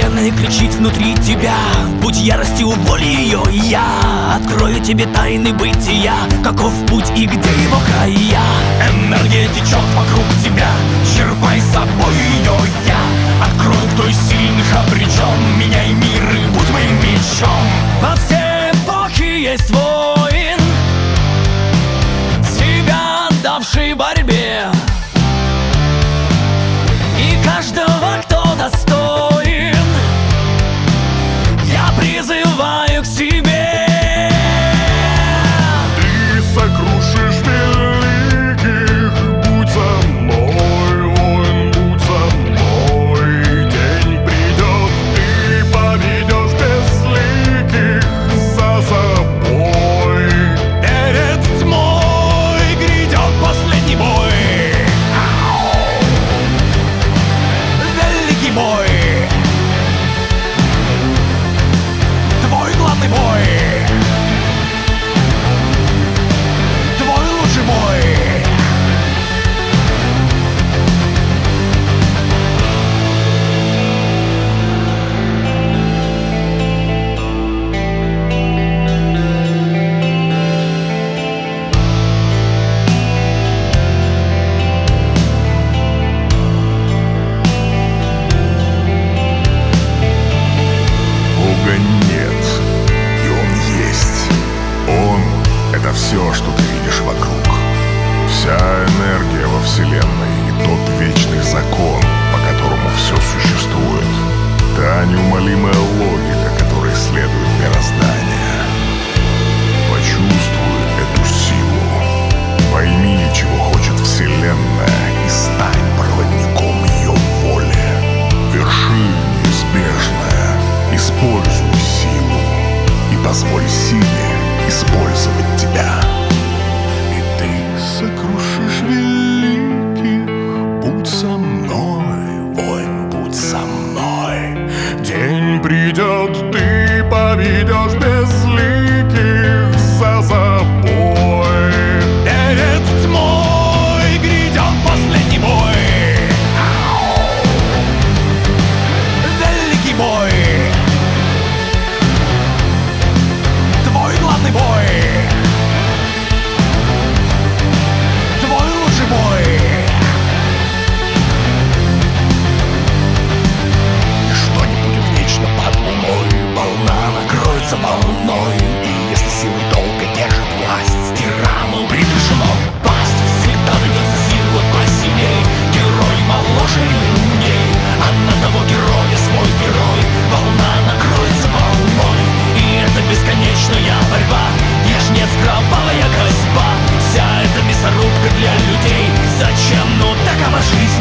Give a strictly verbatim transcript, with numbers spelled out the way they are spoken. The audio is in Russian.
вселенная кричит внутри тебя: будь яростью, воли ее, и я открою тебе тайны бытия, каков путь и где его края. Энергия течет вокруг тебя, черпай с собой ее. Я открою, кто из сильных обречен, меняй мир и будь моим мечом. Во все эпохи есть воин, себя отдавший борьбе, и каждого, кто достоин, я призываю к себе. Ты сокрушишь великих, будь со мной, воин, будь со мной. День придет, ты поведешь безликих за собой. Перед тьмой грядет последний бой, великий бой, твой главный бой, твой лучший бой. Бога нет, и Он есть. Он — это все, что ты видишь вокруг. Вся энергия во Вселенной и тот вечный закон, по которому все существует. Та неумолимая логика, которой следует мироздание. Почувствуй эту силу. Пойми, чего хочет Вселенная, и стань проводником ее воли. Верши неизбежное. Используй силу и позволь силе использовать тебя. И ты сокрушишь великих. Будь со мной, воин, будь со мной. День придет, ты поведешь безликих за собой. Перед тьмой грядет последний бой, великий бой, твой главный бой, твой лучший бой. Ничто не будет вечно под луной. Волна накроется волной. И если силы долго держит власть, тирану предрешено пасть. Всегда найдется сила посильней. Герой моложе и умней, а на того героя свой герой. Волна накроется волной, и это бесконечная борьба. Я ж нет, кровавая козьба. Вся эта мясорубка для людей. Зачем? Ну такова жизнь.